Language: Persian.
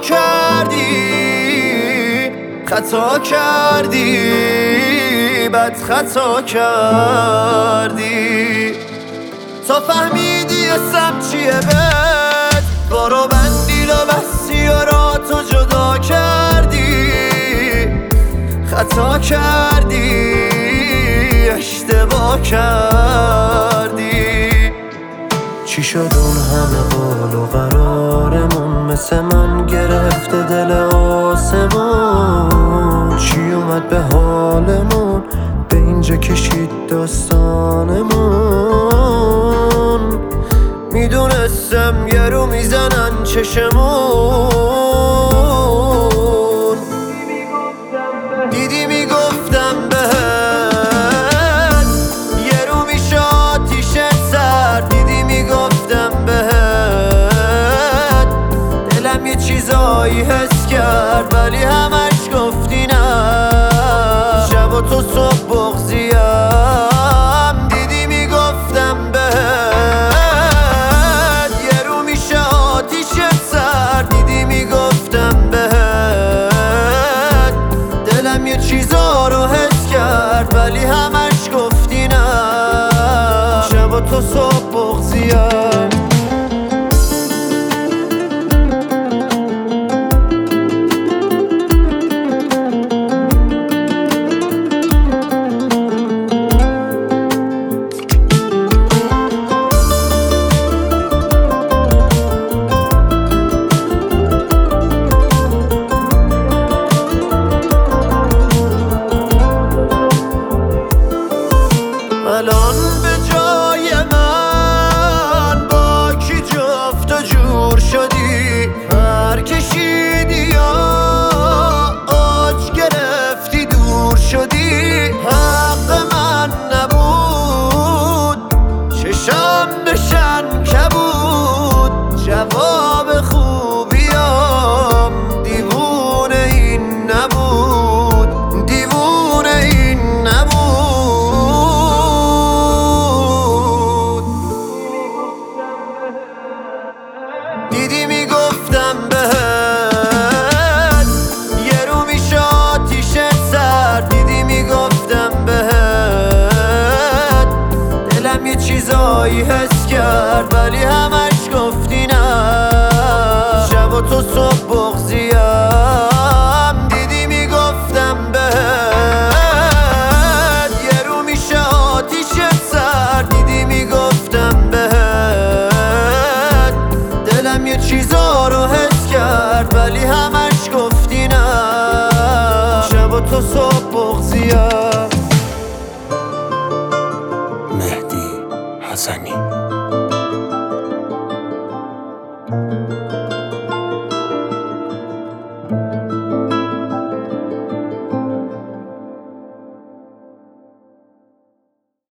خطا کردی بد خطا کردی تا فهمیدی اسم چیه بد برو بندی و بسیارا تو جدا کردی خطا کردی اشتباه کردی چی شد اون همه قول و قرارمون مثل من گرفته دل آسمون چی اومد به حالمون به اینجا کشید داستانمون میدونستم یه رو میزنن چشمون دیدی میگفتم بهت یه رو میشه آتیش سرد دیدی میگفتم بهت دلم یه چیزایی حس کرد ولی همش گفتی نه شب و تو صبح بغضیم دیدی میگفتم بهت یه رو میشه آتیش سرد دیدی میگفتم بهت دلم یه چیزا رو حس کرد ولی همش گفتی نه شب و تو صبح بغضیم الان به جای من با کی جفت و جور شدی پر کشیدی یا آج گرفتی دور شدی حق من نبود چشم بشن کبود جواب خوبیام دیوونه این نبود دیوونه این نبود دیدی میگفتم بهت یه رو میشه آتیش سرد دیدی میگفتم بهت دلم یه چیزایی حس کرد ولی همش گفتی نه شب و تو صبح بغضیم دیدی میگفتم بهت یه رو میشه آتیش سرد دیدی میگفتم بهت دلم یه چیزا رو حس کرد ولی همش گفتی نه شب و تو صبح بغضیم مهدی حسنی